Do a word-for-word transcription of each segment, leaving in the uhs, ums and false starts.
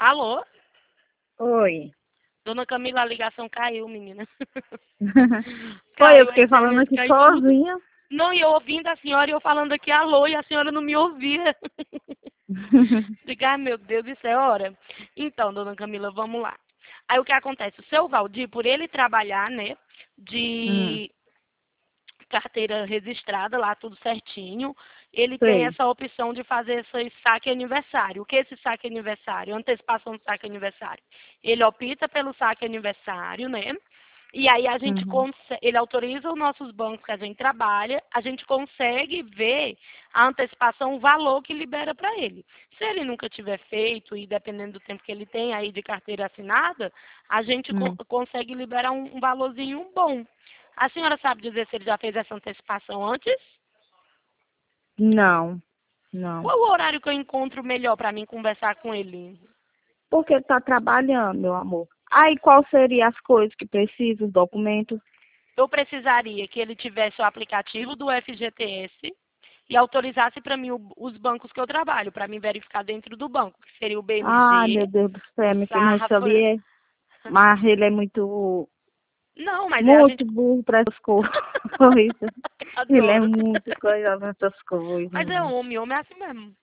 Alô? Oi. Dona Camila, a ligação caiu, menina. Foi, eu Caiu, a fiquei falando internet aqui caiu tudo. sozinha. Não, e eu ouvindo a senhora e eu falando aqui alô e a senhora não me ouvia. Diga, ai meu Deus, isso é hora. Então, dona Camila, vamos lá. Aí o que acontece? O seu Valdir, por ele trabalhar, né, Hum, de carteira registrada lá, tudo certinho, ele tem sei. essa opção de fazer esse saque aniversário. O que é esse saque aniversário? Antecipação do saque aniversário. Ele opta pelo saque aniversário, né? E aí a gente Uhum. consegue, ele autoriza os nossos bancos que a gente trabalha, a gente consegue ver a antecipação, o valor que libera para ele. Se ele nunca tiver feito, e dependendo do tempo que ele tem aí de carteira assinada, a gente co Hum. consegue liberar um, um valorzinho bom. A senhora sabe dizer se ele já fez essa antecipação antes? Não, não. Qual o horário que eu encontro melhor para mim conversar com ele? Porque ele tá trabalhando, meu amor. Aí, qual seria as coisas que precisa, os documentos? Eu precisaria que ele tivesse o aplicativo do F G T S e autorizasse para mim o- os bancos que eu trabalho, para mim verificar dentro do banco, que seria o Ai, B M G, meu Deus do o céu, minha filha, mas isso Safra. ali é... Mas ele é muito, Não, mas é a gente. muito burro para essas coisas. Ele é Adoro. muito coisa nessas coisas, Mas é menina. homem, homem é assim mesmo.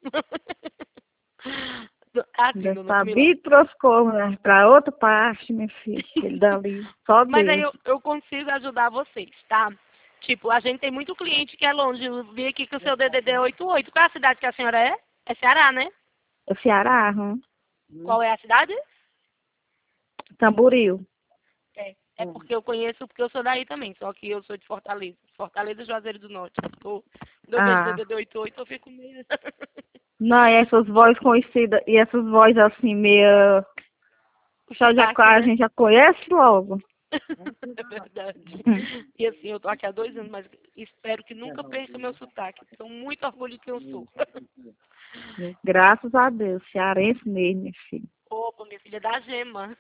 Assim, Ainda dona tá Camila. vitroscou, né? Pra outra parte, minha filha. Ele dali, só Mas aí Deus. eu, eu consigo ajudar vocês, tá? Tipo, a gente tem muito cliente que é longe. Eu vi aqui que o seu D D D é oitenta e oito. Qual é a cidade que a senhora é? É Ceará, né? É Ceará, hum. Qual é a cidade? Tamboril. É, é porque eu conheço, porque eu sou daí também, só que eu sou de Fortaleza. Fortaleza e Juazeiro do Norte. Eu, eu vejo Ah, D D D oitenta e oito, eu fico meio... não, e essas vozes conhecidas, e essas vozes assim, meio... o Só já, sotaque, a né? gente já conhece logo. É verdade. E assim, eu tô aqui há dois anos, mas espero que nunca perca meu sotaque. Tenho muito orgulho de quem eu sou. Graças a Deus, cearense mesmo, minha filha. Opa, minha filha da gema.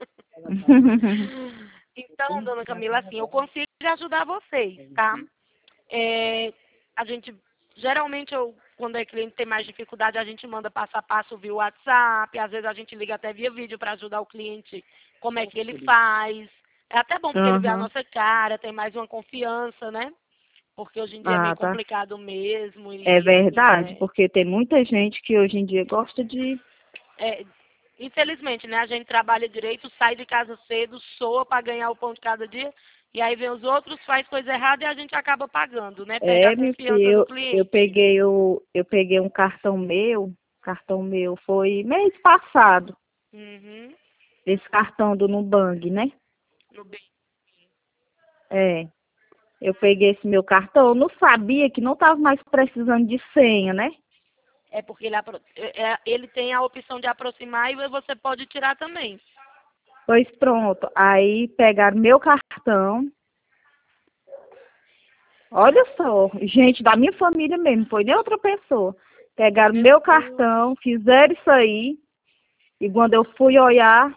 Então, dona Camila, assim, eu consigo ajudar vocês, tá? É, a gente, geralmente, eu, quando é cliente tem mais dificuldade, a gente manda passo a passo via WhatsApp, às vezes a gente liga até via vídeo para ajudar o cliente, como é que ele faz. É até bom porque ele vê a Aham. nossa cara, tem mais uma confiança, né? Porque hoje em dia é meio Ah, tá. complicado mesmo É e, assim, verdade, é, porque tem muita gente que hoje em dia gosta de... é, infelizmente, né? A gente trabalha direito, sai de casa cedo, soa para ganhar o pão de cada dia, e aí vem os outros, faz coisa errada e a gente acaba pagando, né? Perde a É, meu filho, confiança do eu, eu cliente. peguei o, eu peguei um cartão meu, cartão meu foi mês passado, Uhum. esse cartão do Nubank, né? No bem. É, eu peguei esse meu cartão, eu não sabia que não estava mais precisando de senha, né? É porque ele, apro- é- é- ele tem a opção de aproximar e você pode tirar também. Pois pronto, aí pegaram meu cartão, olha só, gente da minha família mesmo, não foi nem outra pessoa. Pegaram Meu meu Deus. cartão, fizeram isso aí, e quando eu fui olhar,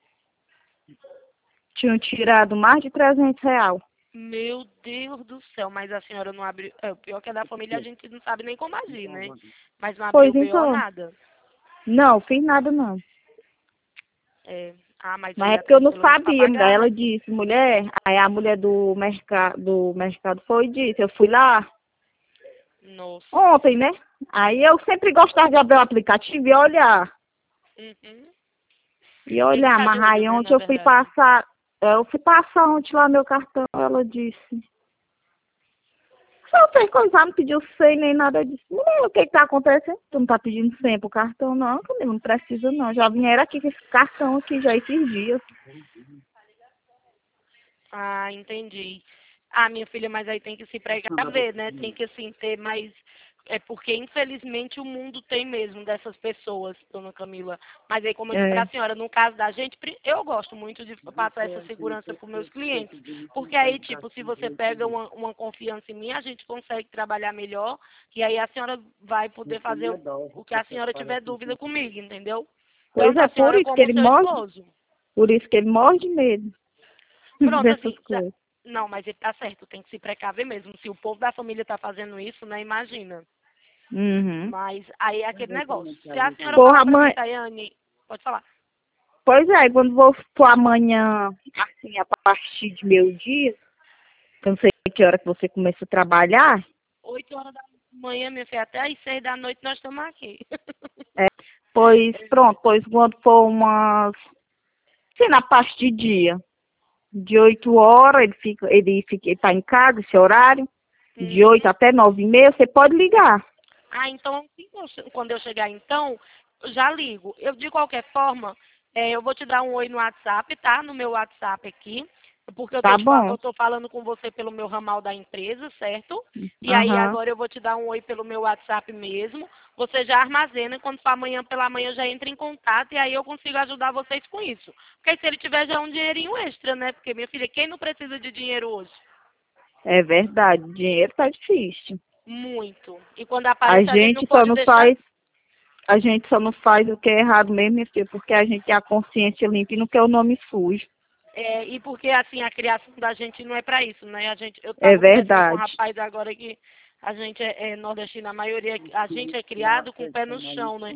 tinham tirado mais de trezentos reais. Meu Deus do céu, mas a senhora não abriu. É, o pior que é da família, a gente não sabe nem como agir, né? Mas não abriu Pois o B O então, nada. não, fiz nada não. É, ah, mas Mas aí é porque eu atrás não pelo menos para sabia, pagar, daí ela né? disse, mulher, aí a mulher do mercado, do mercado foi e disse, eu fui lá Nossa. ontem, né? Aí eu sempre gostava de abrir o aplicativo e olhar, Uhum. e Ele olhar, tá de mas olho, aí né, ontem na eu fui verdade. passar, é, eu fui passar ontem lá meu cartão, ela disse, só tem coisa, não pediu senha nem nada disso. Mulher, o que que tá acontecendo? Tu não tá pedindo senha pro cartão, não, Camila, não precisa não. Já vieram aqui com esse cartão aqui já esses dias. Ah, entendi. Ah, minha filha, mas aí tem que se precaver, né? Tem que, assim, ter mais... É porque, infelizmente, o mundo tem mesmo dessas pessoas, dona Camila. Mas aí, como eu disse para É, a senhora, no caso da gente, pri- eu gosto muito de passar essa segurança para os meus clientes. Porque aí, tipo, se você pega uma, uma confiança em mim, a gente consegue trabalhar melhor. E aí a senhora vai poder fazer o o que a senhora tiver dúvida comigo, entendeu? pois Tanto é a por senhora isso que como o ele seu morre, esposo. por isso que ele morre de medo Pronto, dessas assim, sa- coisas. não, mas ele tá certo, tem que se precaver mesmo. Se o povo da família tá fazendo isso, né, imagina. Uhum. Mas aí é aquele negócio. Se a senhora falar Porra, pra mim, mãe, Tayane, pode falar. Pois é, quando vou for amanhã, assim, a partir de meio-dia, eu não sei que hora que você começa a trabalhar. Oito horas da manhã, minha filha, até às seis da noite nós estamos aqui. É, pois pronto, pois quando for umas, sim, na parte de dia, de oito horas, ele fica, ele fica, ele tá em casa, esse horário, de oito Uhum. até nove e meia, você pode ligar. Ah, então, assim, eu che- quando eu chegar, então, eu já ligo. Eu, de qualquer forma, é, eu vou te dar um oi no WhatsApp, tá? No meu WhatsApp aqui. Porque eu tô, Tá te, fa- bom? eu tô falando com você pelo meu ramal da empresa, certo? E aí Aham. agora eu vou te dar um oi pelo meu WhatsApp mesmo. Você já armazena, quando for amanhã pela manhã já entra em contato e aí eu consigo ajudar vocês com isso. Porque aí se ele tiver já um dinheirinho extra, né? Porque, minha filha, quem não precisa de dinheiro hoje? É verdade, dinheiro tá difícil. Muito. E quando A aparece, a gente não gente só pode não deixar. faz, a gente só não faz o que é errado mesmo, minha filha, porque a gente tem a consciência limpa e não quer o nome sujo. É, e porque, assim, a criação da gente não é para isso, né? A gente, eu É estava conversando com um verdade. rapaz agora que a gente é, é nordestina, a maioria, a gente é criado com o pé no chão, né?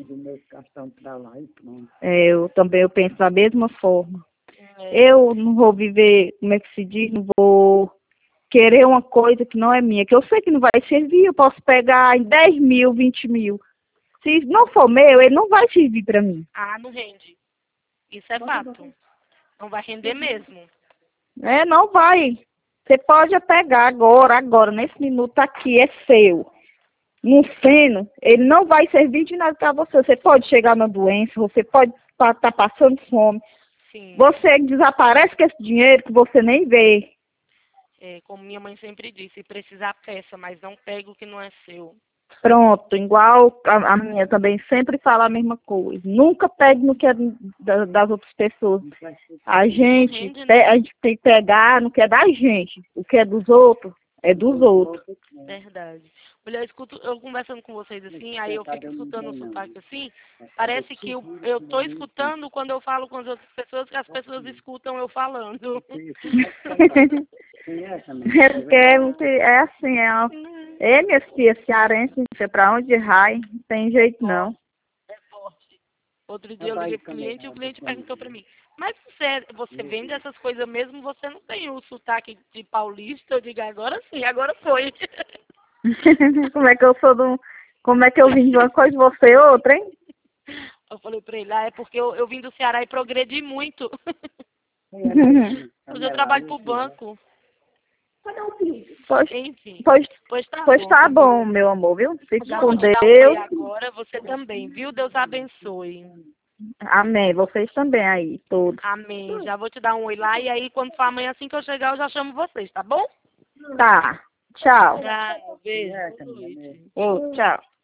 É, eu também eu penso da mesma forma. É, Eu não vou viver, como é que se diz, não vou querer uma coisa que não é minha, que eu sei que não vai servir, eu posso pegar em dez mil, vinte mil. Se não for meu, ele não vai servir para mim. ah, não rende. Isso é fato. Não vai render mesmo. É, não vai. Você pode pegar agora, agora, nesse minuto aqui, é seu. Não sendo, ele não vai servir de nada para você. Você pode chegar na doença, você pode estar passando fome. Sim. Você desaparece com esse dinheiro que você nem vê. É, como minha mãe sempre disse, precisar peça, mas não pega o que não é seu. Pronto, igual a, a minha também sempre fala a mesma coisa. Nunca pegue no que é da- das outras pessoas. A gente, rende, pe- né? a gente tem que pegar no que é da gente. O que é dos outros, é dos outros. Verdade. Olha, eu escuto, eu conversando com vocês assim, aí eu fico escutando o sotaque assim, parece que eu, eu tô escutando quando eu falo com as outras pessoas, que as pessoas escutam eu falando. É porque é, muito- é assim, é, uma, é minha filha cearense, não sei pra onde vai, não tem jeito não. É forte. Outro dia eu liguei pro cliente e o cliente perguntou pra mim, mas você, você vende essas coisas mesmo, você não tem o sotaque de paulista? Eu digo, agora sim, agora foi. Como é que eu sou do. Como é que eu vim de uma coisa e você outra, hein? Eu falei pra ele, ah, é porque eu, eu vim do Ceará e progredi muito. Hoje eu trabalho pro banco. Pois, Enfim, pois, pois tá pois bom, tá querido. bom, meu amor, viu? Fique Já com vou te dar um oi Deus. agora, você também, viu? Deus abençoe. Amém. Vocês também aí, todos. Amém. Já vou te dar um oi lá e aí quando for amanhã assim que eu chegar eu já chamo vocês, tá bom? Tá. Tchau. Tchau, beijo. Boa noite. Ô, tchau.